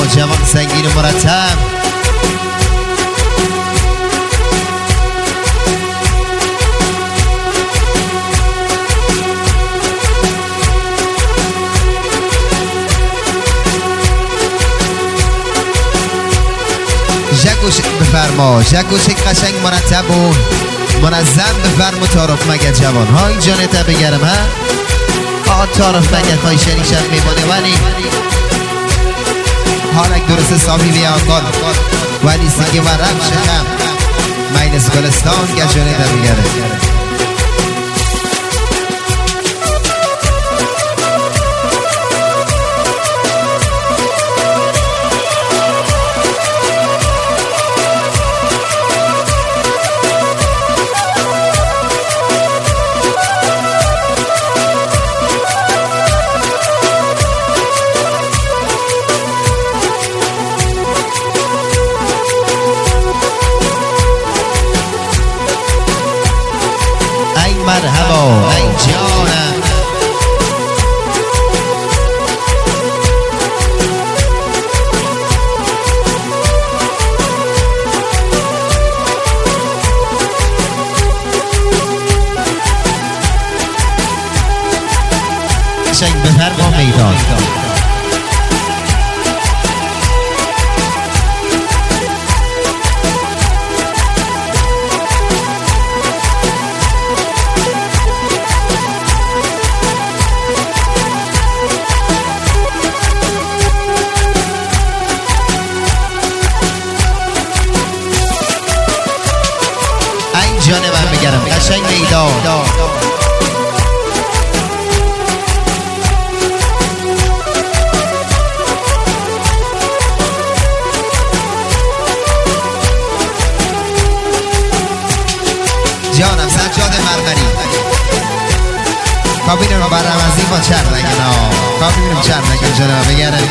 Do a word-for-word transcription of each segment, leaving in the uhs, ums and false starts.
جوان سنگین و مرتب. جگوش بفرما، جگوش قشنگ مرتب و منظم بفرما. تعارف مگه جوان های جانتا بگرم ها. آقا تعارف مگه خواهی شریشت میمانه ولی حالک درست صافی بیا آقا ولی سیگه و رب شدم مینس گلستان گه جانتا بگرم. مرحبا ای جانم شنگ بفرما میدان. جان من بگرم قشنگ میدان. جانم سجاد مرمری کابین رو برم از این با چر نگن کابین رو چر نگن جانم بگرم.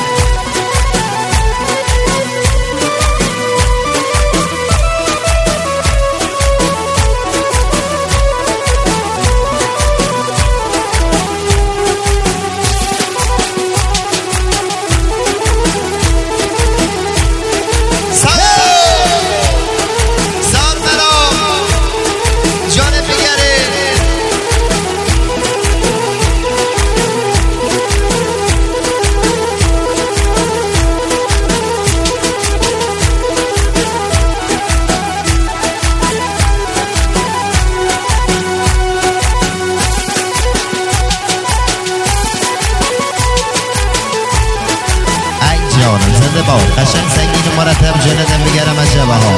زنده باد قشنگ سنگین و مرتب جانتم بگرم از جبه ها.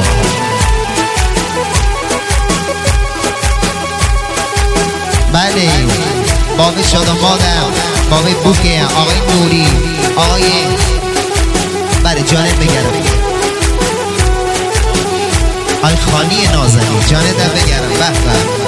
بله بابی شادم بادم بابی بوکه آقای نوری آقای بله جانت بگرم. آقای خانی نازنی جانتم بگرم. بخبر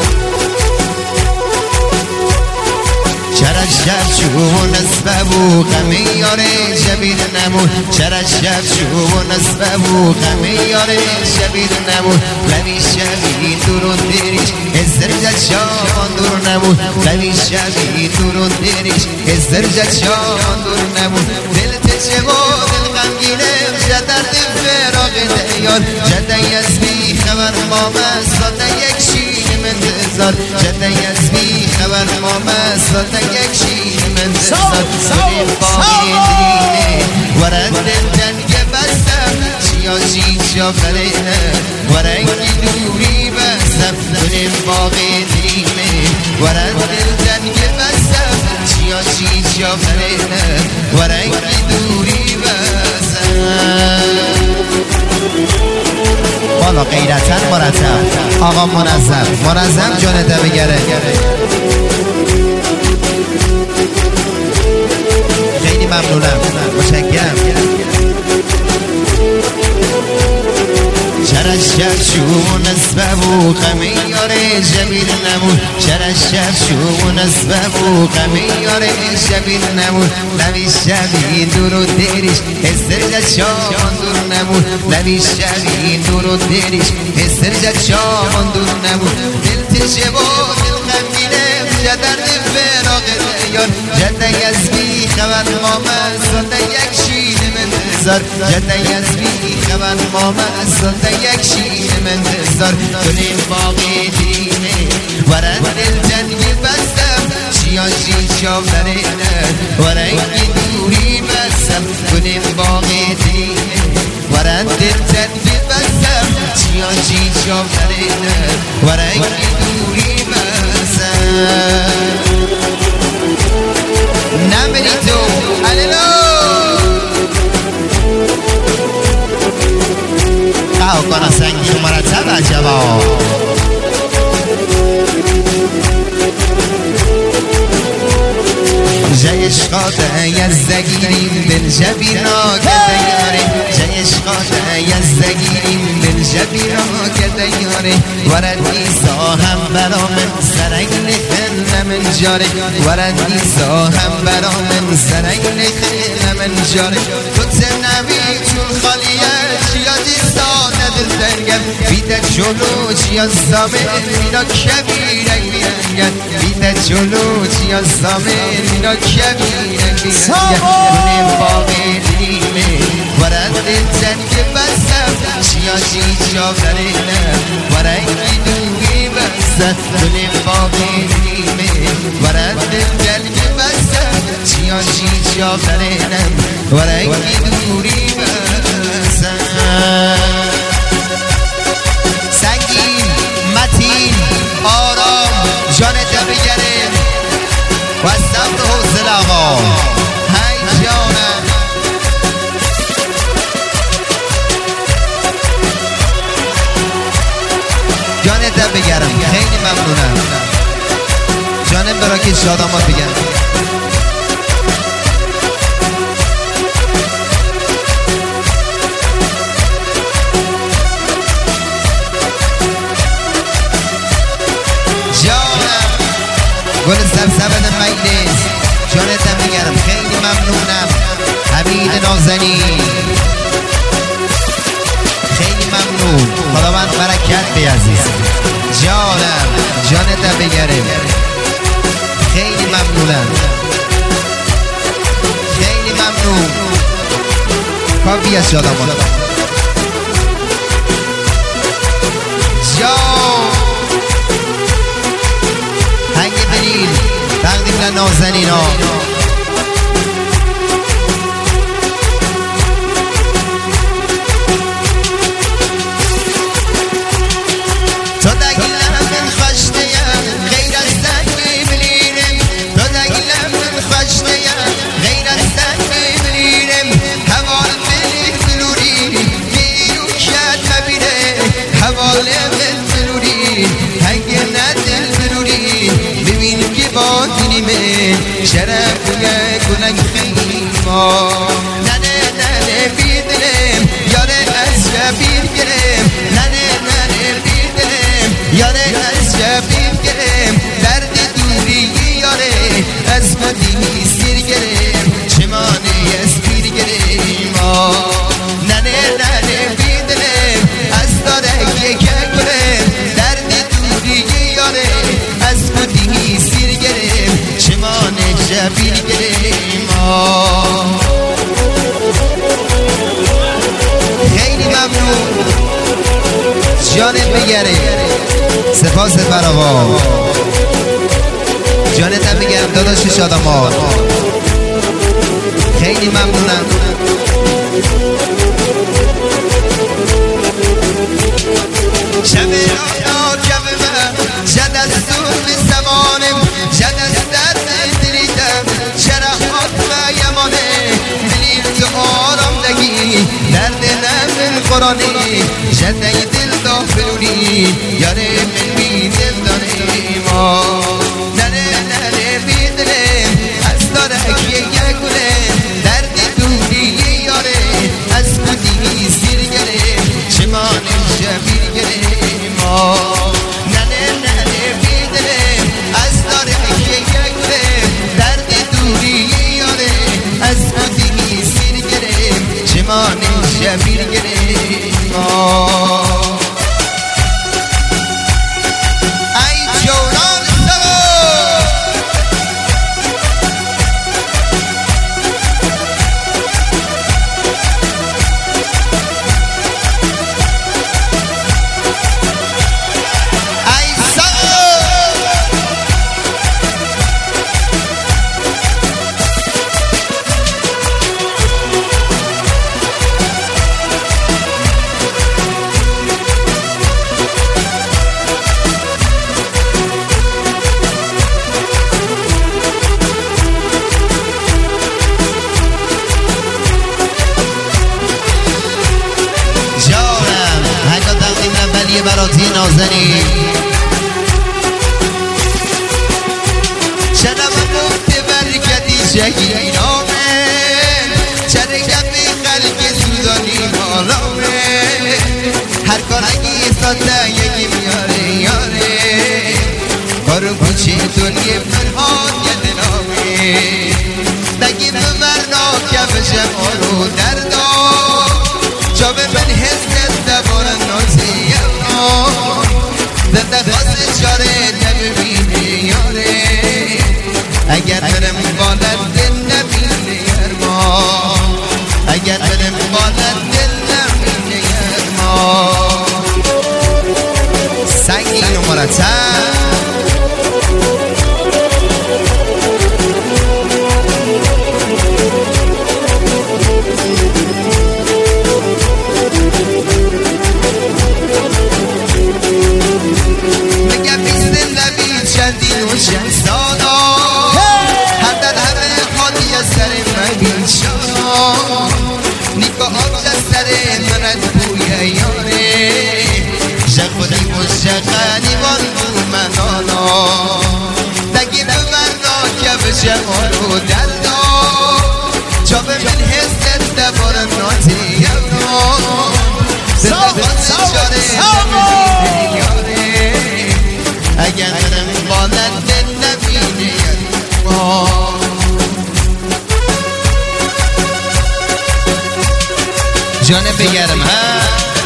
چرا شب شو نسبه و غمی یاره شبید نمون. چرا شب شو نسبه و غمی یاره شبید نمون. لبی شبید دورون دیریش ازدرجت شان دور نمون. لبی شبید دورون دیریش ازدرجت شان دور نمون. دلت چه با دل غمگینه جدرد فراغ دیار جده یزبی خبر ما مساته یک شین منتظار. جده یزبی خبر ما مساته یک شین منتظار. کنیم باقی درینه ورد جنگ بستم چیاشی شافرینه ورنگی دوری بستم. کنیم باقی درینه ورد جنگ بستم چیاشی شافرینه ورنگی دوری بستم. بالا غیرتن مرتب آقا منظم منظم جانته بگره. خیلی ممنونم متشکرم. چرا شب شو نسبه و غمی یاره شبید نمون. چرا شب شو نسبه و غمی یاره شبید نمون. لبی شبید دور و دیریش استرجت شان دور نمون. لبی شبید دور و دیریش استرجت شان دور نمون. دل تشه و دل غمگینه جدرد فراغ دیار جده یزبی خبر ما مساته یک شین منتظار. بگذار جده از بی خبر ما مسلطه یک شیر من بزار کنیم باقی دینه ورد دل جنگی بستم چیان جین شافترینه ورنگی دوری بستم کنیم باقی دینه ورد دل جنگی بستم چیان جین شافترینه ورنگی دوری بستم نمیری تو الالو قهو کنه سنگین و مرتب عجبا جایش خاطه یزدگیریم دل جبینا که دیاره جایش خاطه یزدگیریم دل جبینا که دیاره ورد ایسا هم برا من سرنگ نخل من جاره ورد ایسا هم برا من سرنگ نخل من جاره خود نبی چون خالیه چیادی سانه دل دنگم بیده جلو چیاد سامه مینا کبیرک بیرنگم بیده جلو چیاد سامه مینا کبیرک بیرنگم کنیم باقی دیمه ورد جنگ بستم چیادی شافترینه ورنگی دوری بستم کنیم باقی دیمه ورد جنگ بستم چیادی شافترینه ورنگی دوری بستم سنگین متین آرام جانت بگره و صبر و حوصله آقا هی جانم جانت بگرم خیلی ممنونم جانم برا که شادامات بگرم گل سرسبد مجلس جانتم بگرم خیلی ممنونم حمید نازنی خیلی ممنون خداوند برکت بی عزیز جانم جانتم بگرم خیلی ممنونم خیلی ممنون کافی از شادمان جان هنگ بلیل تقدیم لنازنین ها تو دگیلم من خوشتیم غیر از سنگی بلیرم تو دگیلم من خوشتیم غیر از سنگی بلیرم حوال بلی بلوری بیرو کد مبیره حوال بل بلوری هنگ ندل بلوری ببین که با دینیمه شرف بگه کنگ خیما ننه ننه بیدلم یاره از جبیر گرم ننه ننه بیدلم یاره از جبیر گرم درد دوری یاره از مدینی سیر گرم چمانه از پیر گرم ننه ننه بیدلم از داره که گرم درد دوری یاره از مدینی سیر گرم چمانه جبیر گرم خیلی ممنون جانت بگره سپاس فراوان جانتم بگرم داداش شادمان خیلی ممنونم شب رانا جب من جد از دون زمانم جد از درد دلیدم شرحات و یمانه دلیل تو آرام دگی درد نمن قرآنی جده دل دا بلوری یاره من بی دل داره ما نره نره بی دلم از داره اکیه گلم درد دوری یاره از بودی سیر گرم چمانم شبیر گرم نره نره بی دلم از داره اکیه گلم درد دوری یاره از بودی سیر گرم چمانم شبیر گرم نازنین شنم گفته برگدی شهیدامه چرگمی خلق سودانی مالامه هر کارگی ساده یکی میاره یاره کارو کوچه دنیا فرهاد یه دلامه نگی ببرنا کفش مارو دردا جا به من حس دبار نازیم زنده خواست چاره نبینه یاره اگر برم بالت دل نبینه یرما اگر برم بالت دل نبینه یرما سنگین و مرتب جمالو دردا جا به من حس دبار نازیم زنده خواست چاره نبینه یاره اگر برم بالت دل نبینه یاره جانه بگرم ها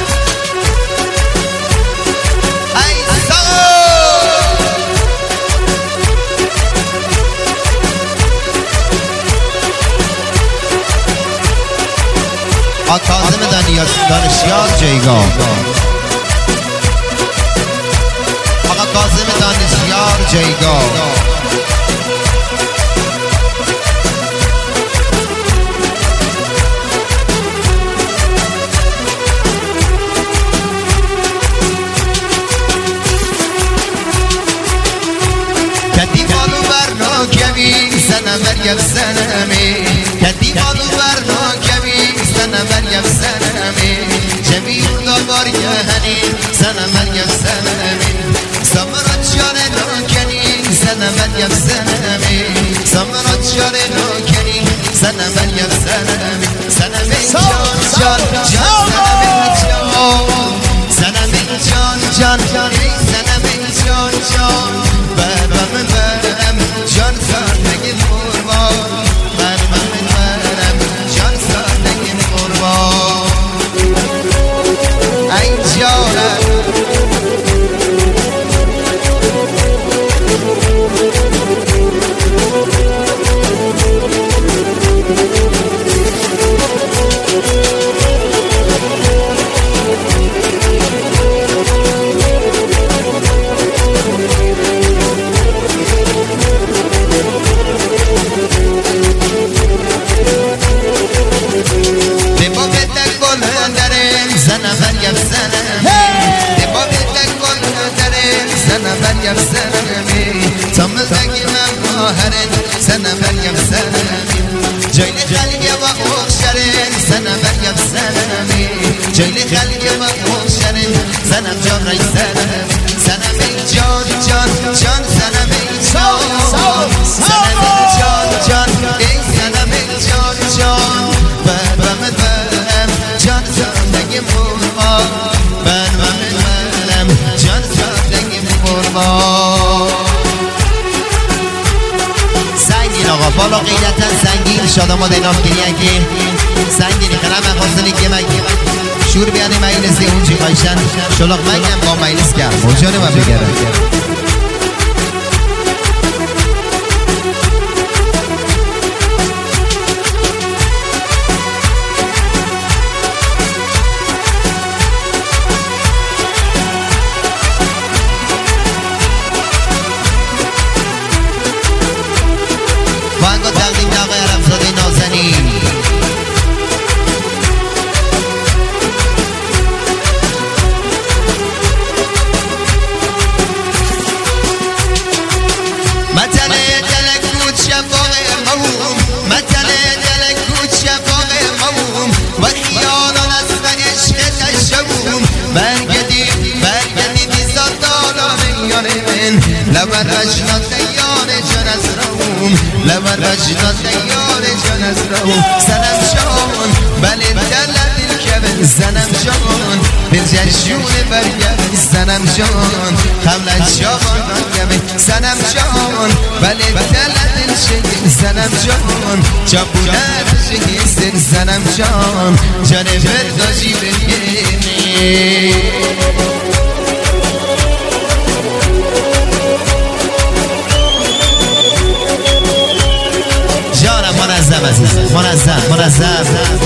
کاظم دانشیار جیگاه آقا کاظم دانشیار جیگاه کدی بالو برنا کمی سنم مریم سنمی کدی بالو برنا کمی سنم مریم سنمی جمیل دابار یهنی سنم مریم سنمی سمرات شاره ناکنی سنم مریم سنمی سمرات شاره ناکنی سنم مریم سنمی سنمی جان جان جان سنمی جان سنمی جان جان جان سنمی جان جان برم برم جان سادگی قربان برم برم جان سادگی قربان ای جانم سنة مريم سلامي جاي لخلقي وأخشرين سنة مريم سلامي جاي لخلقي وأخشرين سنة جاري سلامي سنة من جان جان جان سنة من جان سنة من جان جان اي سنة من جان جان بابا من بلم جان زندگی مرما بابا من بلم جان زندگی مرما آقا بالا قیدتا سنگین شاداماد اینام گریه سنگینی خرم خواستنی که من شور بیاده مجلسی اونچی خواهشن شلاق مگم با مجلس کرد مجانه من بگرم برگدی برگدی وجنات دیار جان از روم لبر وجنات دیار جان از روم سنم جان بله دلت دل کبه زنم جان دل جشون برگرد زنم جان قبل از جان برگرد زنم جان بله دلت دل شگه زنم جان چاپونت شگه سر زنم جان جان فرداشی بگیرنی جانم منظم عزیز منظم منظم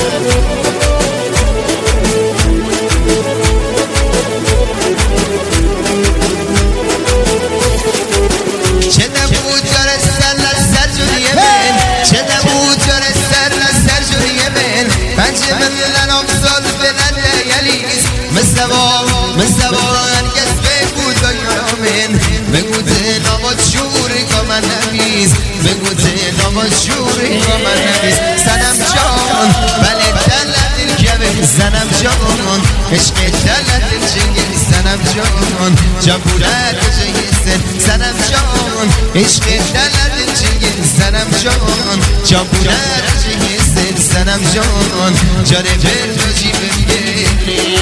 چه نبود جار سر لسر جوریه من چه نبود جار سر لسر جوریه من پنج من امسال بلند یلیز مزدوا مزدوا هرگز بگود با یارامن بگو ده نامات شوری که من نمیز بگو ده نامات شوری که من نمیز زنم جان بله دلت دل کبه زنم جان عشق دلت دل جنگل زنم جان جبورت جنگل زنم جان عشق دلت دل جنگل زنم جان جبورت جنگل زنم جان جاره فرداشی بگیرنی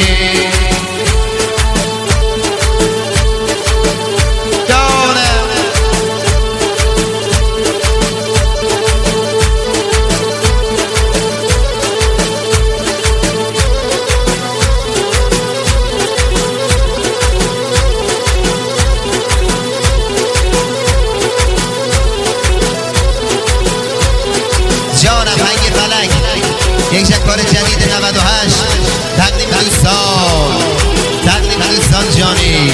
یک شکار جدید نود و هشت تقدیم دوستان تقدیم دوستان جانی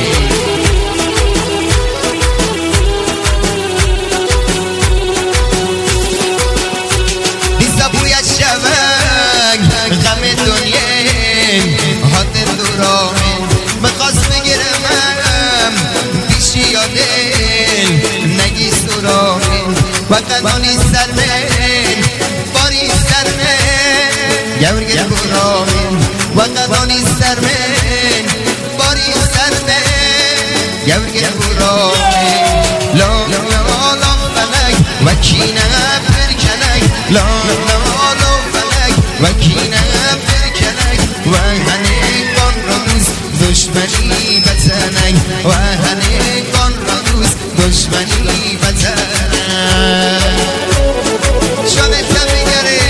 بیستا بوی از شبک غم دنیا حد دورامن مخواست بگیرمم پیشی یا دل نگی سرامن و قدانی سر من باری سر من گور گل برامن و قدانی سر من باری سر من گور گل برامن لا لا لا فلک و کینه برکنک لا لا لا فلک و کینه برکنک و هنگان را دوست دشمنی بزنک و هنگان را دوست دشمنی بزنک شامت بگره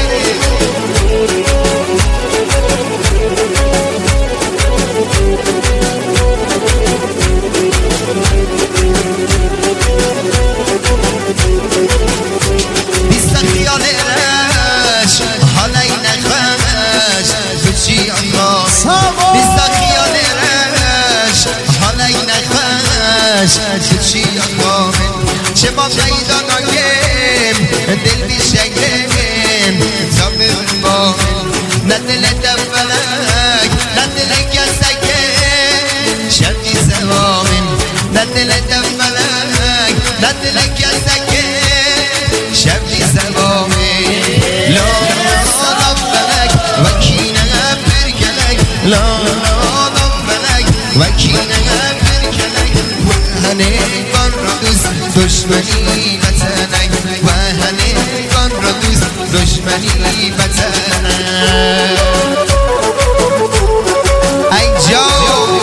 بیست خیالش حالای نخوش بچی آنگاه بیست خیالش حالای نخوش بچی آنگاه چه با پیدا نایم دل بیشگم تا ببرم نه دل دفلک نه دل گسکم شبی زوامن نه دل دفلک نه دل گسکم شبی زوامن لا لا فلک و کینه برکنک لا لا فلک و کینه برکنک و هنگان را دوست دشمنی بزنک و هنگان را دوست دشمنی بزنک ای جان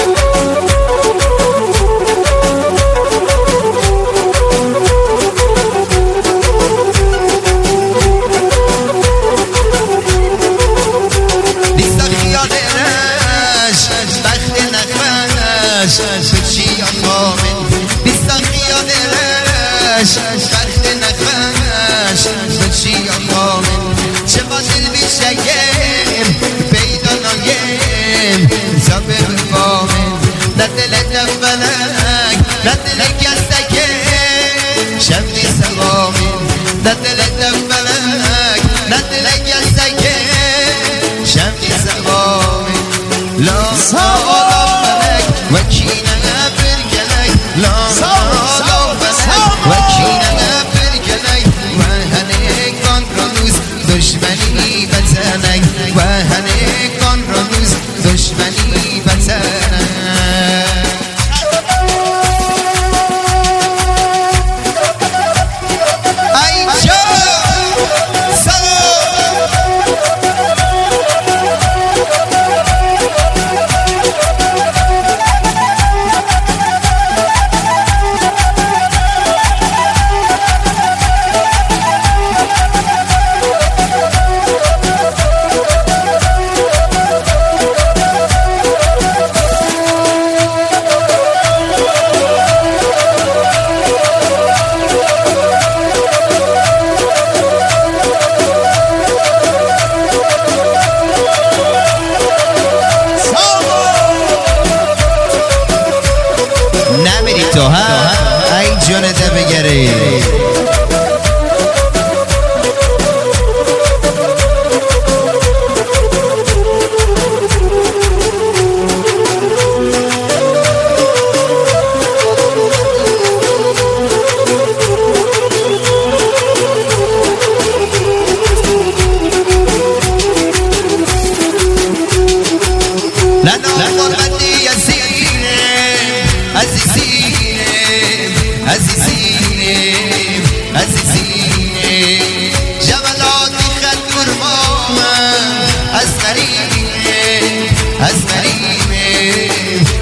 بیست خیالش بخت نخوش بچی آقامن بیست خیالش بخت نخوش بچی آقامن چه با دل بیشگم پیدا نایم تا ببرم نه دل دفلک نه دل گسکم شبی سوامن نه دل دفلک نه دل گسکم شبی سوامن لا لا فلک و کینه برکنک لا لا فلک و کینه برکنک و هنگان را دوست دشمنی بزنک و هنگان را دوست دشمنی بزنک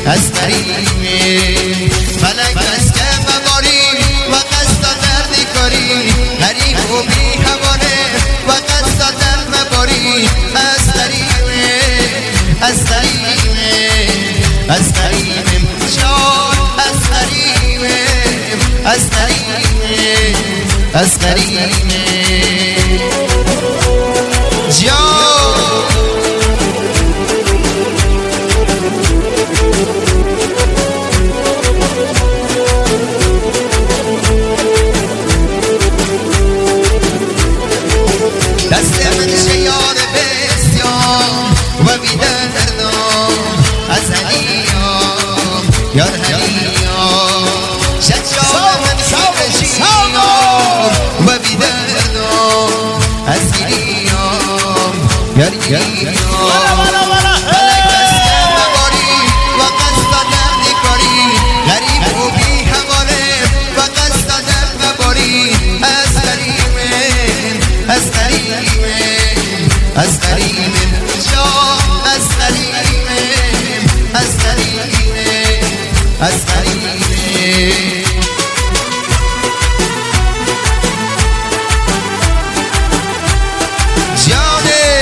از غریبه فلک از که مباری و قصد درد کاری غریب و بی حوانه و قصد درد مباری از غریبه از غریبه از غریبه جان از غریبه از غریبه از غریبه جان دست من شیار بسیار و بیدردم از هلیام یار هلیام شجاع من شیار و بیدردم از هلیام یار هلیام فلک از که مباری و قصد درد کاری غریب و بی حواله و قصد درد مباری از غریبه از غریبه از غریبه جان از غریبه از غریبه از غریبه جانه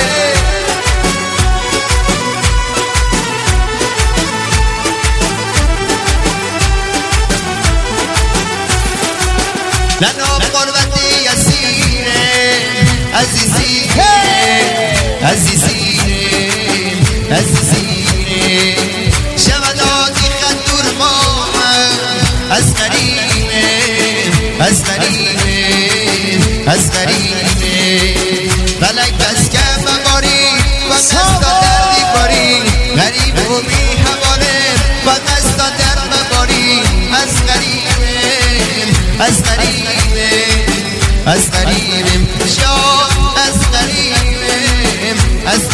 لنام قربتی اسیره عزیزی عزیزی عزیزی شمدادی خدور ما از غریبه از غریبه از غریبه فلک از که مباری و قصد دردی باری غریب و بی حواله و قصد درد مباری از غریبه از غریبه از غریبه جان از غریبه از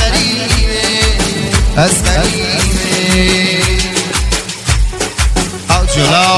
غریبه از غریبه آجولا